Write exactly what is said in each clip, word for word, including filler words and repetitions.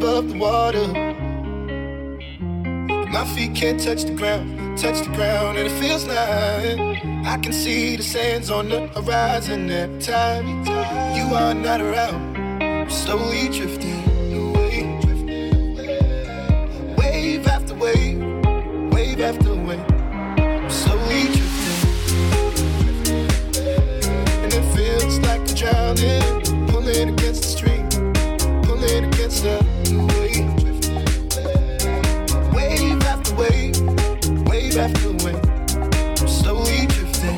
above the water. My feet can't touch the ground, touch the ground, and it feels like I can see the sands on the horizon every time you are not around. I'm slowly drifting away, wave after wave, wave after wave. I'm slowly drifting, and it feels like I'm drowning, pulling against the stream, pulling against the wave. Wave after wave, wave after wave, I'm slowly drifting.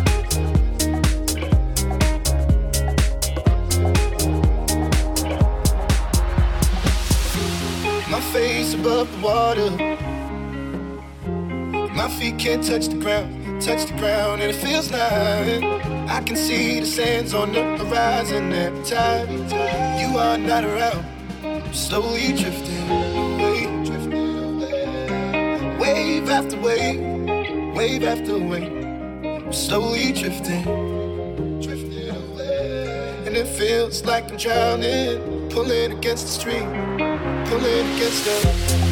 My face above the water, my feet can't touch the ground, touch the ground, and it feels like I can see the sands on the horizon every time you are not around. I'm slowly drifting away, drifting away. Wave after wave, wave after wave, I'm slowly drifting, drifting away. And it feels like I'm drowning, pulling against the stream, pulling against the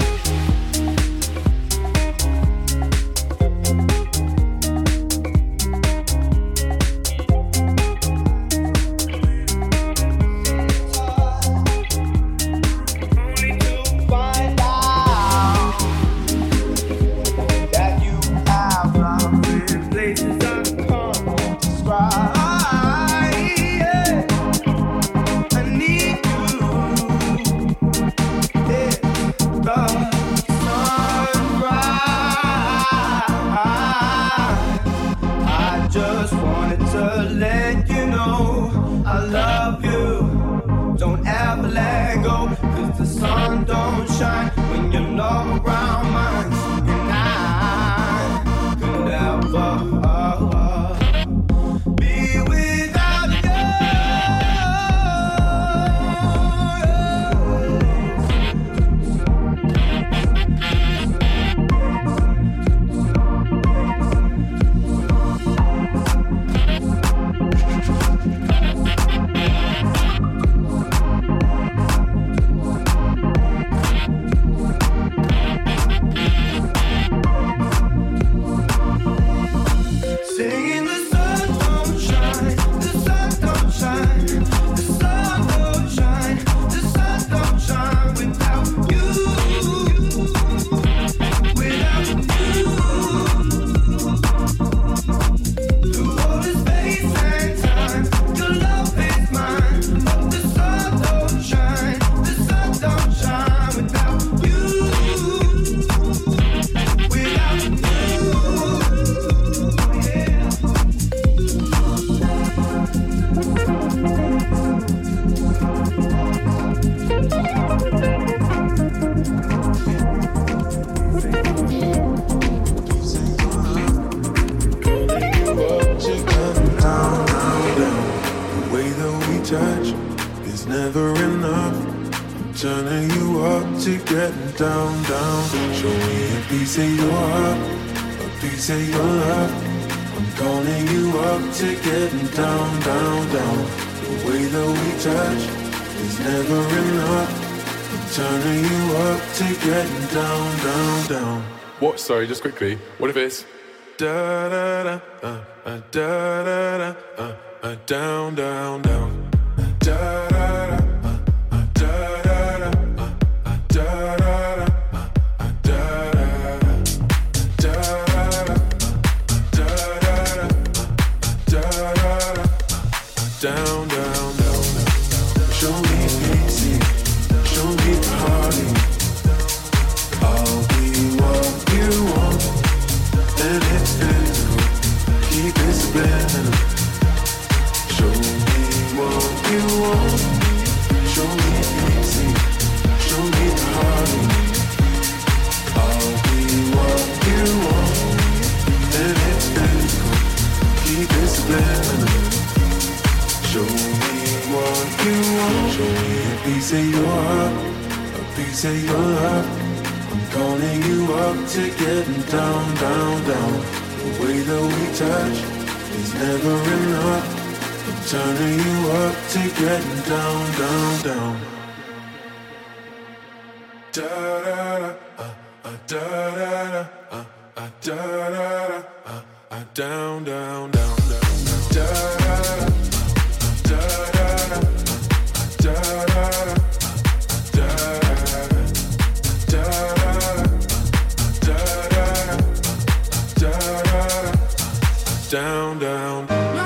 What? Sorry, just quickly. What if it's da da da uh, uh, da da da uh, uh, down down down da da da uh, uh, da da da uh, uh, da da da uh, uh, da da da da da da da down down down. Show me easy, show me party. I'll be what you want, and it's physical. Keep it subliminal. Show me what you want. Show me easy. Show me party. I'll be what you want, and it's physical. Keep it subliminal. Show me what you want. Show me a piece of your heart, a piece of your love. I'm calling you up to getting down, down, down. The way that we touch is never enough. I'm turning you up to getting down, down, down. da da da, uh, uh, da da da, uh, uh, da da da, uh, uh, down, down, down, down, da da da, da da da, da da da, da da da, down, down.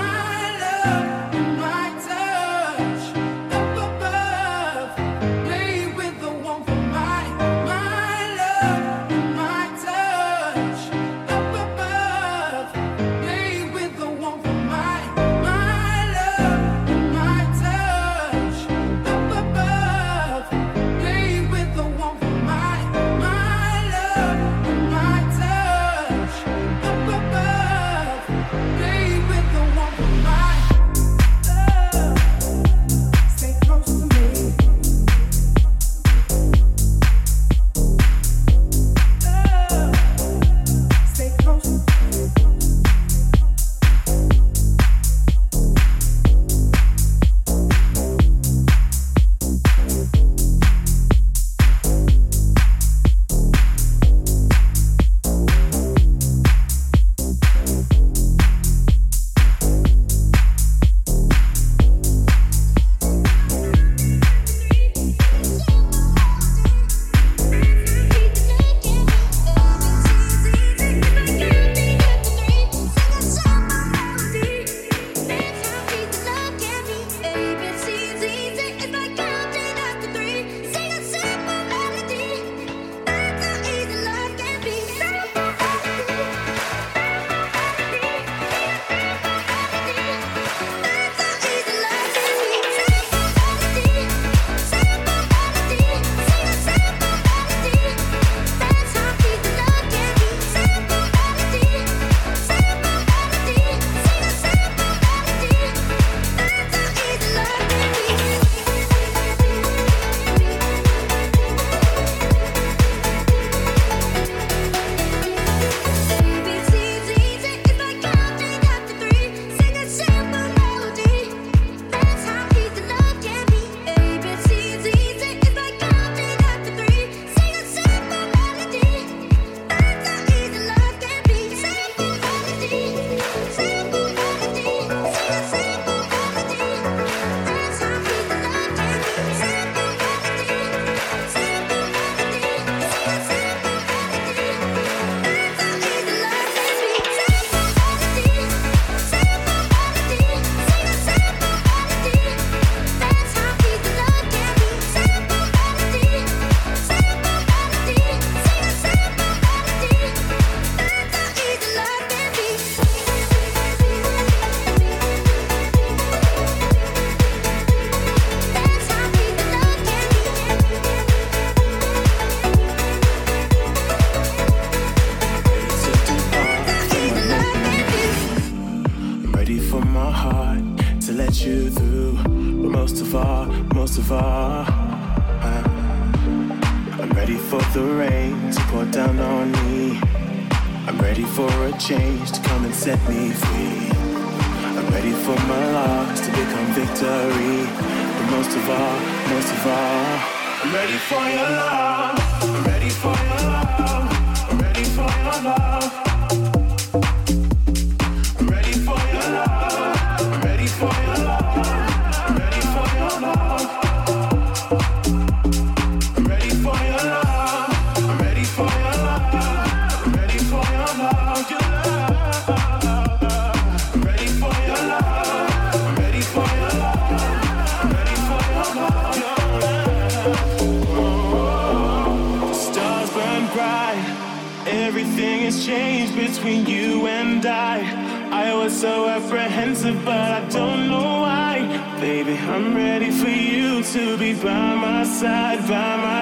Between you and I, I was so apprehensive, but I don't know why. Baby, I'm ready for you to be by my side, by my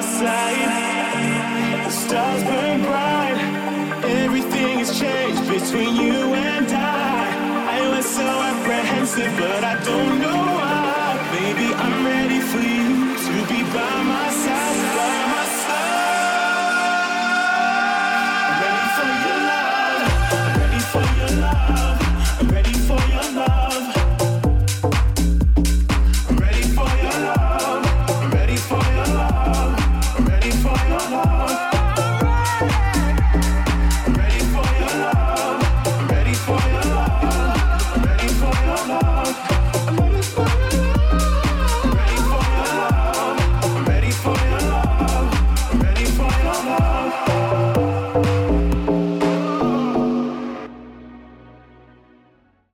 side. The stars burn bright, everything has changed between you and I. I was so apprehensive, but I don't know